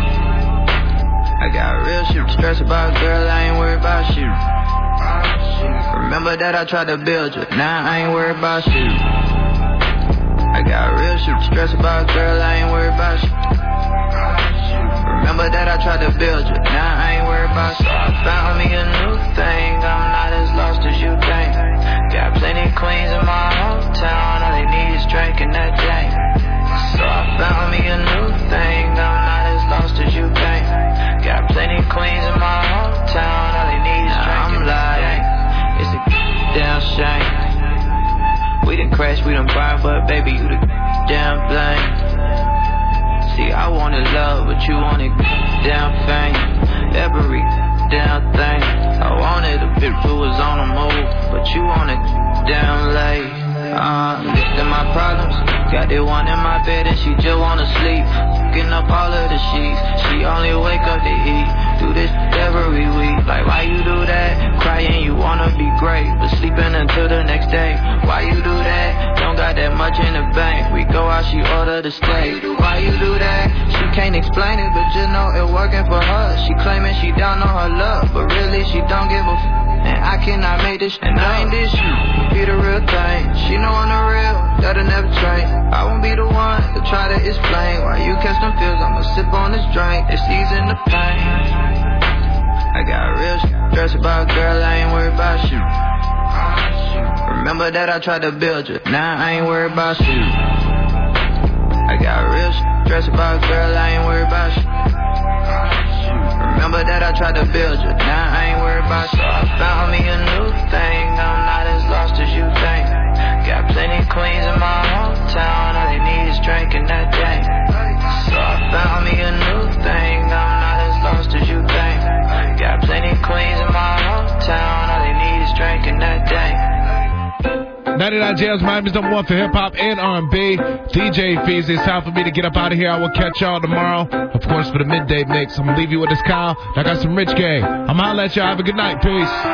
I got real shit to stress about, girl, I ain't worried about you. Remember that I tried to build you, now I ain't worried about you. I got real shit to stress about, girl, I ain't worried about you. Remember that I tried to build you, now I ain't worried about you. I found me a new thing, I'm not as lost as you think. Got plenty of queens in my hometown, all they need is drink and that thing. So I found me a new thing, I'm not as lost as you think. Got plenty of queens in my hometown, all they need is drink and that thing. It's a damn shame. We done crashed, we done burned, but baby, you the damn blame. See, I wanted love, but you wanted damn fame. Every damn thing. I wanted a bitch who was on the move, but you wanted damn late. Lifting my problems. Got that one in my bed and she just wanna sleep. Fucking up all of the sheets. She only wake up to eat. Do this every week. Like, why you do that? Crying, you wanna be great, but sleeping until the next day. Why you do that? Don't got that much in the bank. We go out, she order the steak. Why you do that? She can't explain it, but just know it working for her. She claiming she down on her love, but really she don't give a and I cannot make this and I ain't this shit. Be the real thing. She know I'm the real, that'll never change. I won't be the one to try to explain why you catch them feels. I'ma sip on this drink, it's easing the pain. I got real stress about, girl, I ain't worried about you. Remember that I tried to build you, now I ain't worried about you. I got real stress about, girl, I ain't worried about you. Remember that I tried to build you, now I ain't worried about you. I found me a new thing, I'm not as lost as you think. Got plenty of queens in my hometown, all they need is drink and that thing. So I found me a new thing, I'm not as lost as you think. Got plenty of queens in my hometown, all they need is drink and that thing. 99 Jams, Miami's #1 for hip hop and R&B. DJ Feezy, it's time for me to get up out of here. I will catch y'all tomorrow, of course, for the midday mix. I'm gonna leave you with this Kyle. I got some Rich Gang. I'm holla at y'all. Have a good night. Peace.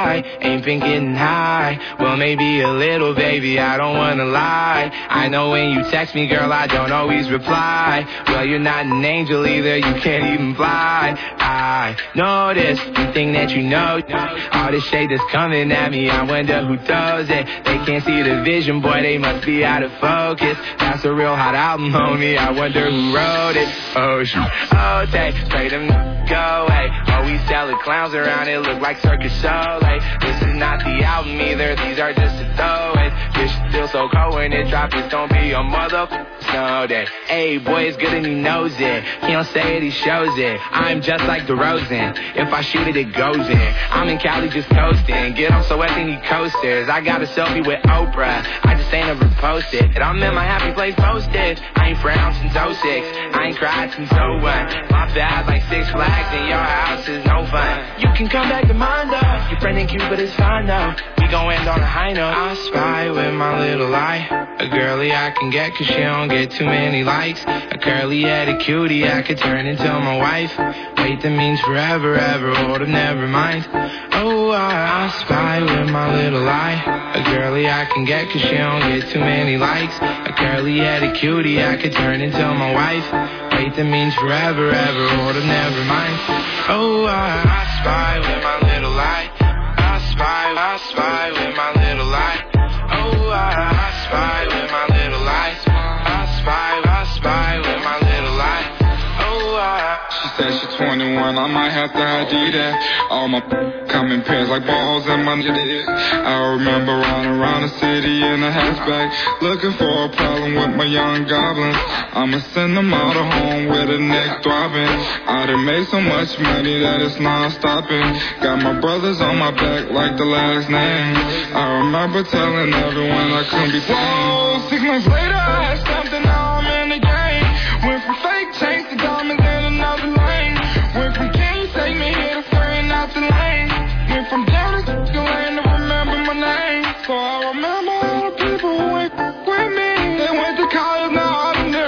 I ain't been getting high. Well, maybe a little, baby, I don't wanna lie. I know when you text me, girl, I don't always reply. Well, you're not an angel either, you can't even fly. I know this, you think that you know. All this shade that's coming at me, I wonder who does it. They can't see the vision, boy, they must be out of focus. That's a real hot album, homie, I wonder who wrote it. Oh, shoot, oh, they pray them go away. Oh, we selling clowns around, it look like Circus Soleil. This is not the album either, these are just the throwaways. This shit still so cold when it drops, it's gonna be a motherfucker snow day. Hey, boy, it's good and he knows it. He don't say it, he shows it. I'm just like DeRozan. If I shoot it, it goes in. I'm in Cali just coasting. Get on so wet, they need coasters. I got a selfie with Oprah. I just ain't ever posted. And I'm in my happy place posted. I ain't frowned since 06. I ain't cried since 01. My bad like 6 Flags and your house is no fun. You can come back to mine though. Your friend ain't cute, but it's fine though. We gon' end on a high note. I spy with my little eye. A girly I can get cause she don't get too many likes. A curly-headed cutie I could turn into my wife. Wait, that means forever, ever, hold up, never mind. Oh, I spy with my little eye. A girly I can get cause she don't get too many likes. A curly-headed cutie I could turn into my wife. Wait, that means forever, ever, hold up, never mind. Oh, I spy with my little eye. I spy with my little eye. Oh, I spy with my little eye. I spy with my little eye. Oh, she said she's 21, I might have to ID that. All my come in pairs like balls in my nitty. I remember riding around the city in a hatchback, looking for a problem with my young goblins. I'ma send them all to home with a neck throbbing. I done made so much money that it's non-stopping. Got my brothers on my back like the last name. I remember telling everyone I couldn't be tamed. Whoa, 6 months later I had something, now I'm in the game. Went from fake chains to diamonds in another lane. Went from king, take me here to furring out the lane. Went from down to lane to remember my name. So I remember all the people who went with me. They went to college, now I'm in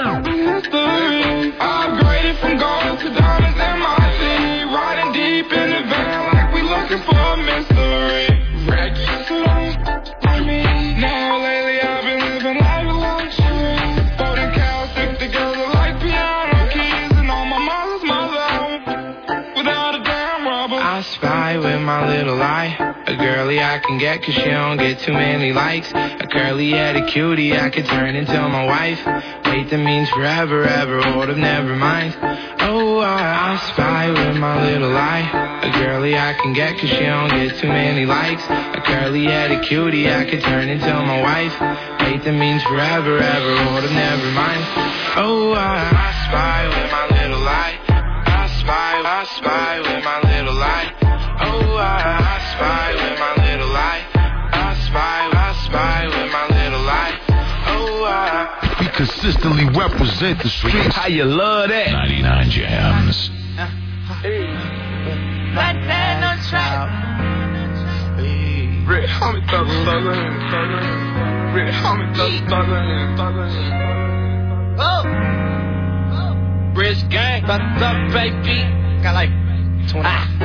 history. I upgraded from gold to diamonds in my city. Riding deep in the van like we looking for a mystery. Reggie, so don't with me. Now lately I've been living life a luxury. 40 cows stick together like piano keys. And on my mother's mother without a damn rubber. I spy with my little eye. A girly I can get cause she don't get too many likes. A curly-headed cutie I could turn into my wife. Wait, that means forever, ever, hold up, never mind. Oh, I spy with my little eye. A girly I can get cause she don't get too many likes. A curly-headed cutie I could turn into my wife. Wait, that means forever, ever, hold up, never mind. Oh, I spy with my little eye. I spy with my little eye. Oh, I spy with my little eye. I spy with my little eye. Oh, we consistently represent the streets. How you love that? 99 Jams. Red homie thugger. Red homie thugger. Oh! Rich gang, what's up, baby? Got like 20.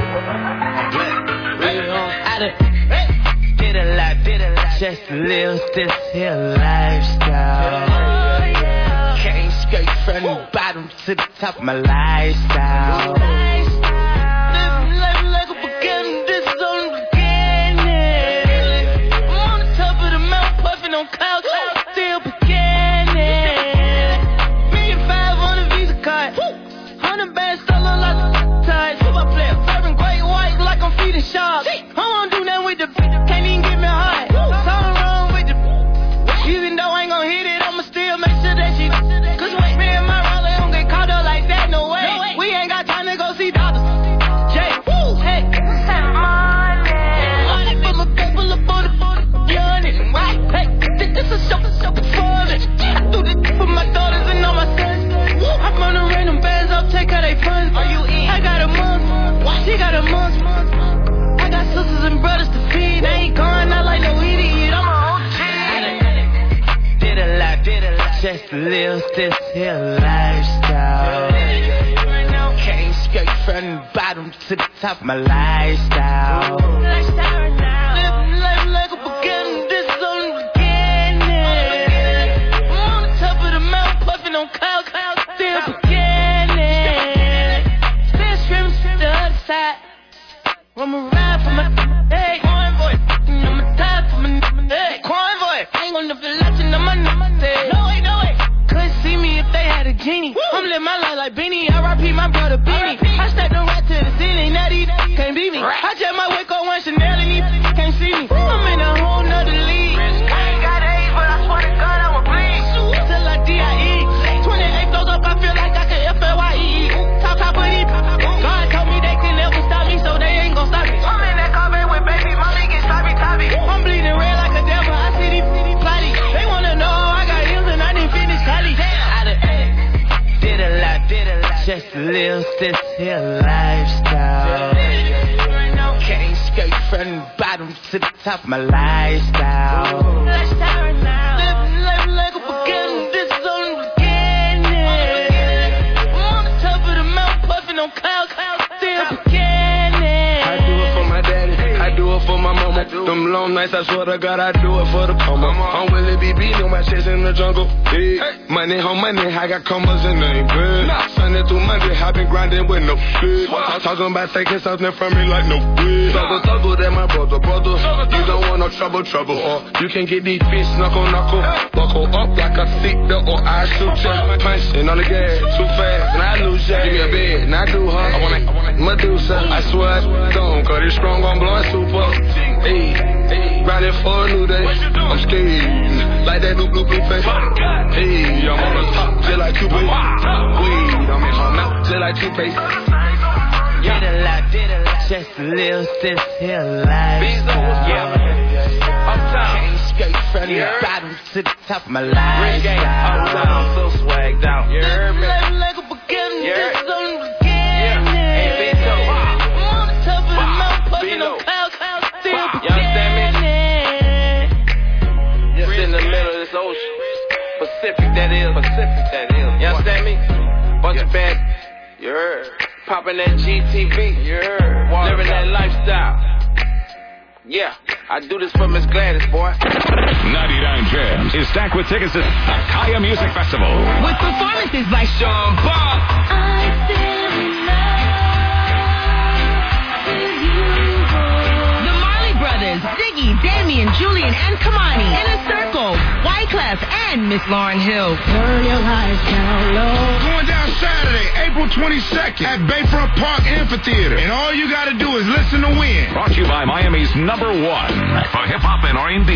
Did a lot, just to live this here lifestyle. Came straight from the bottom to the top of my lifestyle. Living life like a beginning, this is only the beginning. I'm on the top of the mountain, puffing on clouds, still beginning. $1,500 on the Visa card, 100 bands stolen like the ties. Football player, serving great white like I'm feeding sharks. I won't do nothing with the can't even get me high. Something wrong with the even though I ain't gon' hit it, I'ma still make sure that she. Cause when me and my Raleigh don't get caught up like that, no way. We ain't got time to go see doctors. Jay, woo, hey. Money for my people, up for the young nigga. Hey, this is so performance. I do this for my daughters and all my sons. I'm gonna run them bands up, take how they funds. Are you in? I got a month, she got a month. I got sisters and brothers to feed. They ain't going out like no idiot. I'm a OG. Did a lot, just to live this here lifestyle. Came straight from the bottom to the top of my lifestyle. side. I'ma ride for my hey, Cornboy. I'ma die for my hey, Cornboy. I ain't gonna feel nothing on my hey. No way, no way. Couldn't see me if they had a genie. I'm living my life like Beanie. R.I.P. my brother Beanie. I stacked them right to the ceiling. Now these can't beat me. I just might wake up one Chanel and these can't see me. I'm in a whole nother league. I ain't got age, but I swear to God I will bleed. Till I D.I.E. 28 goes up, I feel like I can F.L.Y.E. Top of it. God told me they can never stop me, so they ain't gon' stop me. I'm in that carpet with baby, mommy get sloppy, toppy. I'm bleeding red like a devil, I see these plotty. They wanna know I got heels and I didn't finish college. I done did a lot, just to live this here lifestyle. Came straight from the bottom to the top of my lifestyle. Lifestyle right now. Live like a beginning, this is only the beginning. I'm on the top of the mountain, puffing on cloud, still beginning. I do it for my daddy, I do it for my mama. Them long nights, I swear to God, I do it for the coma. I'm Willie BB, know my chest in the jungle. Hey. Money on money, I got commas and they ain't good. Sunday through Monday, I been grinding with no shit. I'm talking about taking something from me like no weed. Struggle, that my brother. You don't want no trouble. Or you can get these fish knuckle. Buckle up like a seatbelt or I shoot ya. Punching on the gas too fast and I lose ya. Give me a bed and I do her. I want Medusa. I swear I don't, cause it's strong on blowing super. Hey, grinding for a new day. I'm scared like that blue face. Hey, I'm on the top just like two baby. Weed, I'm in her mouth just like toothpaste. Did a lot, just to live this here lifestyle. Came straight from the bottom to the top of my lifestyle. I'm so swagged out. You heard me? Life like a beginning, this is only the beginning. I'm on the top of the mountain, puffing on clouds, still beginning. Just in the middle of this ocean. Pacific that is. You understand me? Bunch of bad. You heard? Popping that GTV. You heard? Living that lifestyle. Yeah, I do this for Miss Gladys, boy. 99 Jams is stacked with tickets to Akaya Music Festival. With performances by Sean Paul. The Marley Brothers, Ziggy, Damien, Julian, and Kamani. Inner Circle, Wyclef, and Miss Lauryn Hill. Turn your lights down low. Going down Saturday, April 22nd at Bayfront Park Amphitheater. And all you gotta do is listen to win. Brought to you by Miami's #1 for hip-hop and R&B.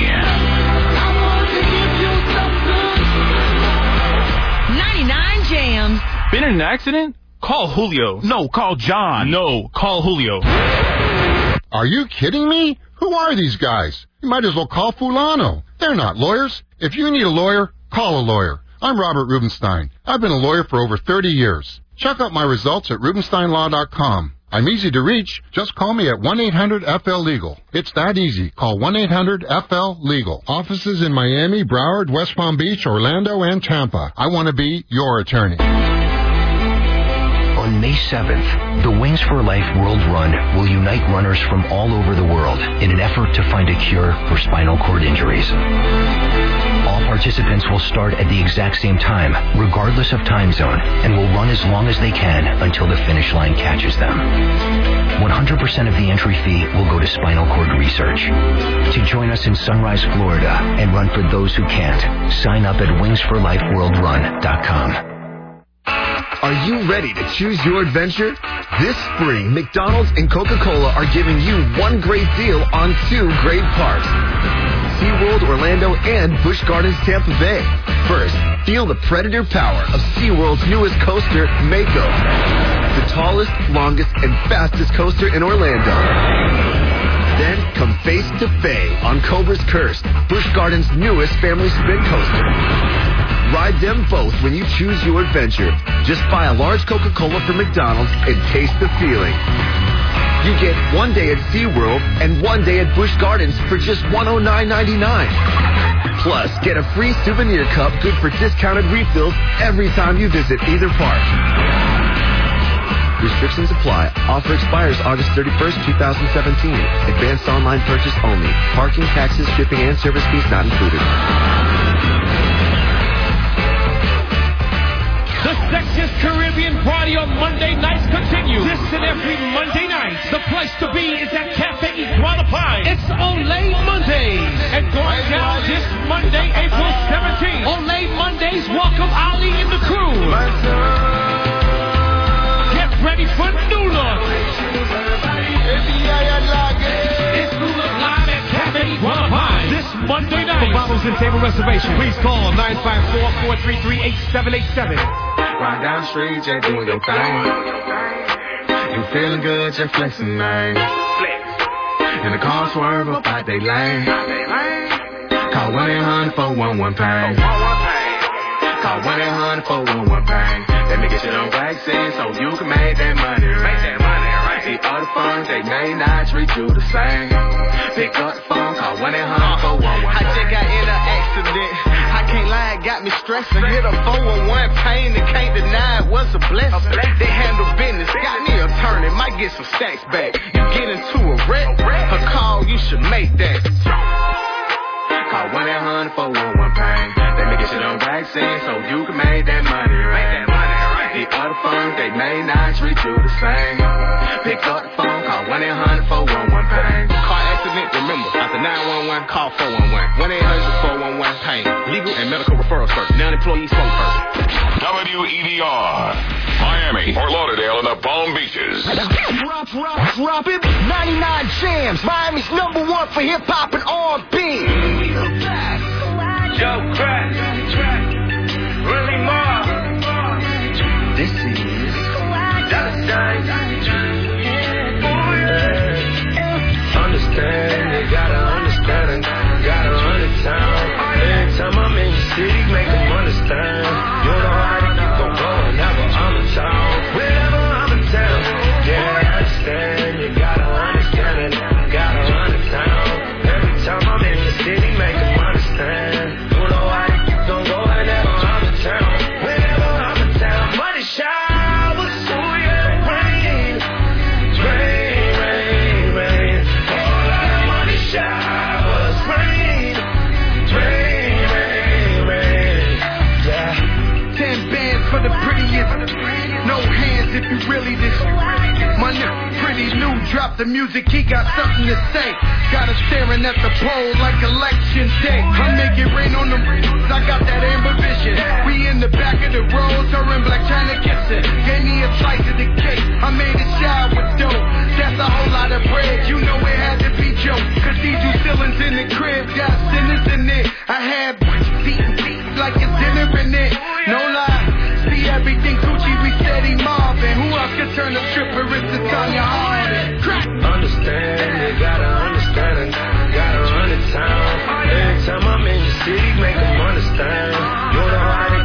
99 Jams. Been in an accident? Call Julio. No, call John. No, call Julio. Are you kidding me? Who are these guys? You might as well call Fulano. They're not lawyers. If you need a lawyer, call a lawyer. I'm Robert Rubenstein. I've been a lawyer for over 30 years. Check out my results at RubensteinLaw.com. I'm easy to reach. Just call me at 1-800-FL-LEGAL. It's that easy. Call 1-800-FL-LEGAL. Offices in Miami, Broward, West Palm Beach, Orlando, and Tampa. I want to be your attorney. On May 7th, the Wings for Life World Run will unite runners from all over the world in an effort to find a cure for spinal cord injuries. All participants will start at the exact same time, regardless of time zone, and will run as long as they can until the finish line catches them. 100% of the entry fee will go to spinal cord research. To join us in Sunrise, Florida, and run for those who can't, sign up at wingsforlifeworldrun.com. Are you ready to choose your adventure? This spring, McDonald's and Coca-Cola are giving you one great deal on 2 great parks. SeaWorld Orlando and Busch Gardens Tampa Bay. First, feel the Predator power of SeaWorld's newest coaster, Mako. The tallest, longest, and fastest coaster in Orlando. Then come face to face on Cobra's Curse, Busch Gardens' newest family spin coaster. Ride them both when you choose your adventure. Just buy a large Coca-Cola from McDonald's and taste the feeling. You get 1 day at SeaWorld and 1 day at Busch Gardens for just $109.99. Plus, get a free souvenir cup good for discounted refills every time you visit either park. Restrictions apply. Offer expires August 31st, 2017. Advanced online purchase only. Parking, taxes, shipping, and service fees not included. The sexiest Caribbean party on Monday nights continues. This and every Monday place to be is at Cafe Iguana Pine. It's Olay Mondays. And going down this Monday, April 17th. Olay Mondays welcome Ali and the crew. Get ready for New Look. It's New Look live at Cafe Iguana Pine this Monday night. For bottles and table reservation, please call 954-433-8787. Ride down the street, just doing your thing. You feeling good, just flexing, man. In the car swerve up out they lane. Call 1-800-411-PAIN. Call 1-800-411-PAIN. Let me get you on vaccine so you can make that money, right? The other funds, they may not treat you the same. Pick up the phone, call 1-800-411-PAIN. I just got in an accident. I can't lie, it got me stressing. Hit a 411-PAIN and can't deny it was a blessing. They handle business, got me a turn, it might get some stacks back. You get into a wreck, a call, you should make that. Call 1-800-411-PAIN. Let me get you on vaccine so you can make that money, right? The other funds, they may not treat you the same. Pick up the phone, call 1-800-411-PAIN. Car accident, remember, after 911, call 411. 1-800-411-PAIN. Legal and medical referral service. Non-employee spokesperson. WEDR, Miami, Fort Lauderdale, and the Palm Beaches. Drop it. 99 Jams, Miami's #1 for hip-hop and R&B. Joe Crack, really more. This is Dallas. Understand, you gotta understand it. Gotta understand. Every time I'm in your city, make them understand. You know how to go whenever I'm in town. Whenever I'm in town. Yeah, I understand, you gotta understand it. Gotta understand. Every time I'm in your city, make them understand. You know how to go whenever I'm in town. Whenever I'm in town. Money showers, so yeah, rain. Rain. All that money showers, rain. Yeah. 10 bands for the prettiest. No hands if you really this. My nigga pretty new, drop the music, he got something to say. Got us staring at the pole like election day. I make it rain on them, I got that amber vision. We in the back of the road, serving Black China kissing. Gave me a slice of the cake, I made it shower with dough. That's a whole lot of bread, you know it had to be Joe. Cause these you ceilings in the crib, got sinners in it. I had beat like it's dinner in it. No lie, see everything Gucci, we steady mobbing. Who else could turn a stripper into Tanya Harding? Understand, you gotta understand it. Gotta run the town. Every time I'm in your city, make them understand. You know how to